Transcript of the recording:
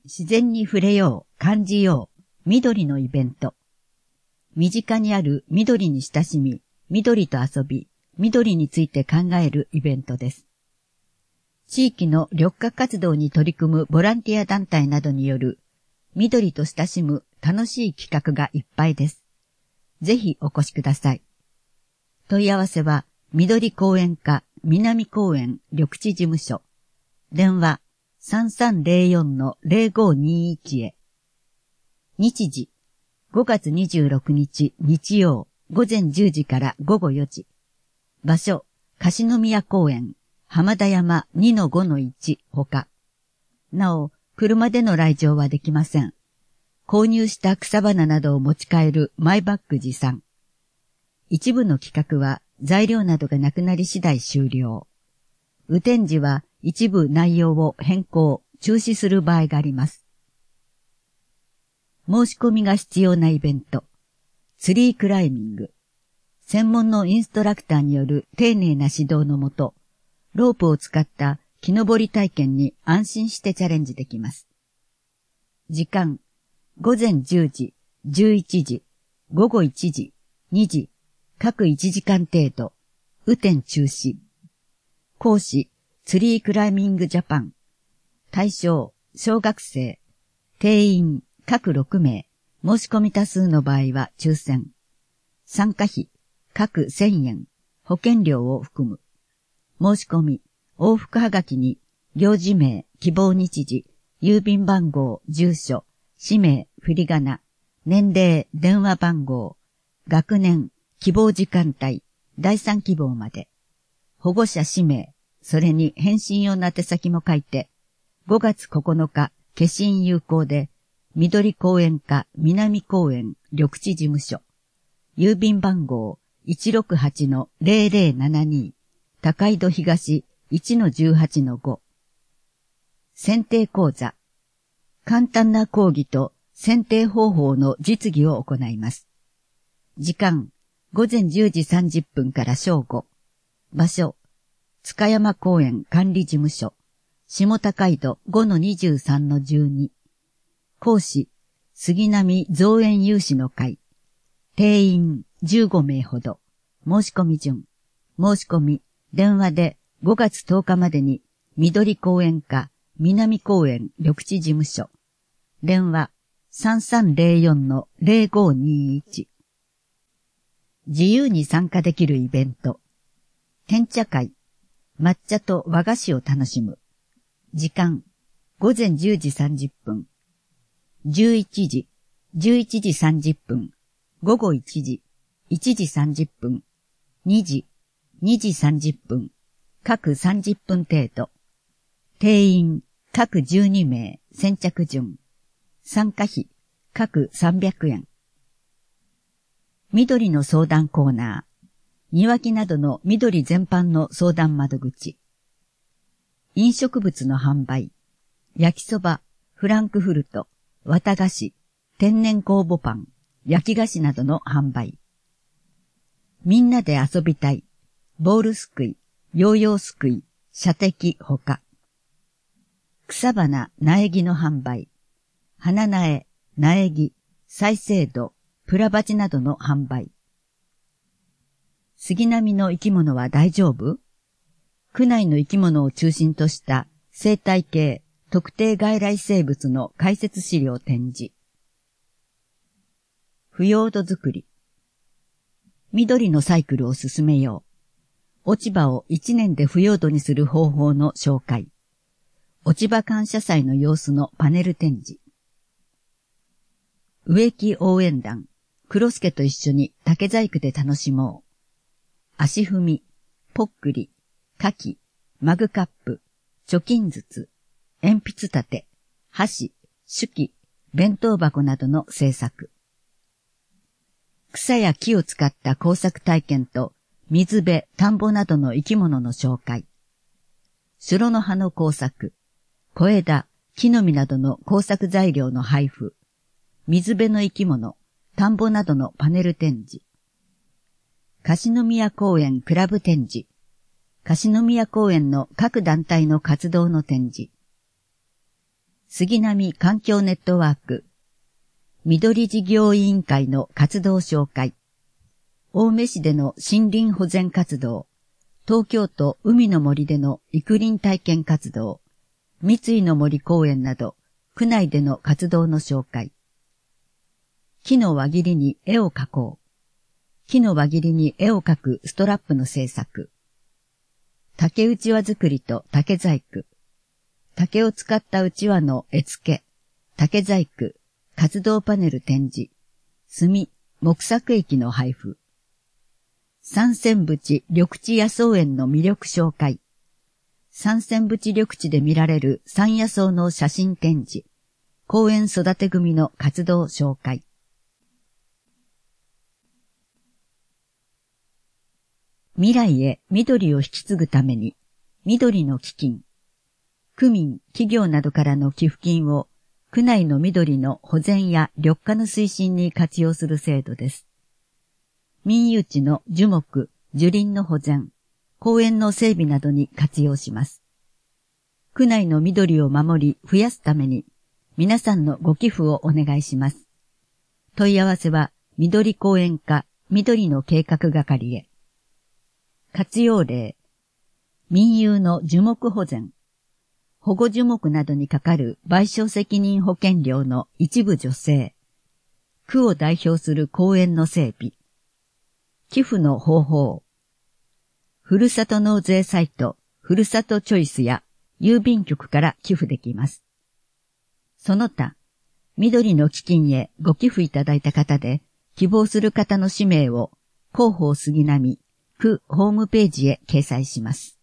自然に触れよう、感じよう、緑のイベント。身近にある緑に親しみ、緑と遊び、緑について考えるイベントです。地域の緑化活動に取り組むボランティア団体などによる緑と親しむ楽しい企画がいっぱいです。ぜひお越しください。問い合わせは緑公園課南公園緑地事務所。電話3304-0521へ。日時5月26日日曜午前10時から午後4時。場所樫宮公園浜田山 2-5-1 ほか。なお、車での来場はできません。購入した草花などを持ち帰るマイバッグ持参。一部の企画は材料などがなくなり次第終了。雨天時は一部内容を変更、中止する場合があります。申し込みが必要なイベント。ツリークライミング。専門のインストラクターによる丁寧な指導のもと、ロープを使った木登り体験に安心してチャレンジできます。時間、午前10時、11時、午後1時、2時、各1時間程度、雨天中止。講師、ツリークライミングジャパン。対象、小学生。定員、各6名。申し込み多数の場合は抽選。参加費、各1000円。保険料を含む。申し込み、往復はがきに、行事名、希望日時、郵便番号、住所、氏名、振り仮名、年齢、電話番号、学年、希望時間帯、第3希望まで。保護者氏名、それに返信用の宛先も書いて、5月9日、消印有効で、緑公園課南公園緑地事務所。郵便番号 168-0072 高井戸東 1-18-5。選定講座。簡単な講義と選定方法の実技を行います。時間、午前10時30分から正午。場所、塚山公園管理事務所。下高井戸 5-23-12。講師、杉並造園有志の会。定員15名ほど。申し込み順。申し込み、電話で5月10日までに、緑公園課南公園緑地事務所。電話3304-0521。自由に参加できるイベント。天茶会。抹茶と和菓子を楽しむ。時間。午前10時30分。11時、11時30分。午後1時、1時30分。2時、2時30分。各30分程度。定員、各12名、先着順。参加費、各300円。緑の相談コーナー。庭木などの緑全般の相談窓口。飲食物の販売。焼きそば、フランクフルト、綿菓子、天然酵母パン、焼き菓子などの販売。みんなで遊びたい。ボールすくい、ヨーヨーすくい、射的ほか。草花、苗木の販売。花苗、苗木、再生土、プラバチなどの販売。杉並の生き物は大丈夫？区内の生き物を中心とした生態系、特定外来生物の解説資料展示。腐葉土作り。緑のサイクルを進めよう。落ち葉を1年で腐葉土にする方法の紹介。落ち葉感謝祭の様子のパネル展示。植木応援団。黒助と一緒に竹細工で楽しもう。足踏み、ぽっくり、かき、マグカップ、貯金筒、鉛筆立て、箸、手記、弁当箱などの制作。草や木を使った工作体験と水辺、田んぼなどの生き物の紹介。シュロの葉の工作、小枝、木の実などの工作材料の配布。水辺の生き物、田んぼなどのパネル展示。樫宮公園クラブ展示。樫宮公園の各団体の活動の展示。 杉並環境ネットワーク、緑事業委員会の活動紹介、青梅市での森林保全活動、東京都海の森での育林体験活動、三井の森公園など、区内での活動の紹介。木の輪切りに絵を描こう。木の輪切りに絵を描くストラップの制作。竹うちわ作りと竹細工。竹を使ったうちわの絵付け、竹細工、活動パネル展示、炭、木作液の配布。三泉淵緑地野草園の魅力紹介。三泉淵緑地で見られる山野草の写真展示。公園育て組の活動紹介。未来へ緑を引き継ぐために、緑の基金。区民、企業などからの寄付金を、区内の緑の保全や緑化の推進に活用する制度です。民有地の樹木、樹林の保全、公園の整備などに活用します。区内の緑を守り増やすために、皆さんのご寄付をお願いします。問い合わせは、緑公園課緑の計画係へ。活用例。民有の樹木保全。保護樹木などにかかる賠償責任保険料の一部助成。区を代表する公園の整備。寄付の方法。ふるさと納税サイト、ふるさとチョイスや郵便局から寄付できます。その他、緑の基金へご寄付いただいた方で、希望する方の氏名を広報杉並区ホームページへ掲載します。